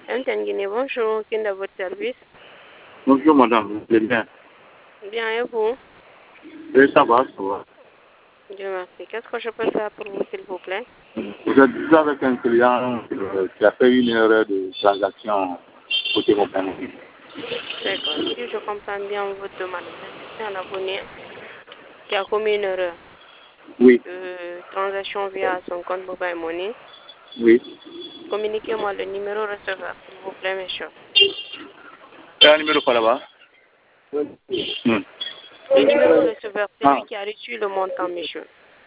Guinée, bonjour, qui est à votre service? Bonjour madame, vous allez bien? Bien, et vous? Oui, ça va, ça va. Dieu merci. Qu'est-ce que je peux faire pour vous, s'il vous plaît? Vous êtes déjà avec un client qui a fait une erreur de transaction côté mon paiement. D'accord. Si je comprends bien votre demande, c'est un abonné qui a commis une erreur Oui, de transaction via son compte mobile money. oui. Communiquez-moi le numéro receveur, s'il vous plaît, monsieur. Il y a un numéro par là-bas? Le numéro receveur, c'est lui qui a reçu le montant, monsieur.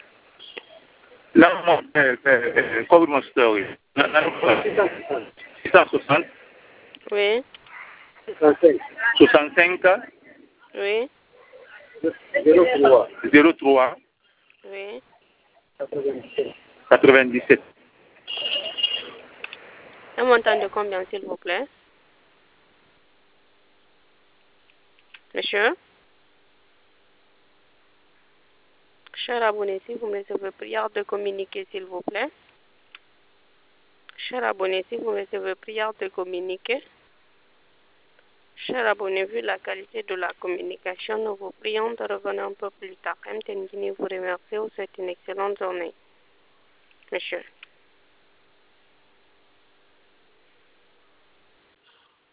Là, cover my story. 660, Oui, 65, oui, 03, oui. 97. Un montant de combien, s'il vous plaît? Monsieur? Cher abonné, si vous me recevez prière de communiquer, s'il vous plaît. Cher abonné, si vous recevez prière de communiquer. Cher abonné, vu la qualité de la communication, nous vous prions de revenir un peu plus tard. MTN Guinée vous remercie. Vous souhaite une excellente journée. Monsieur.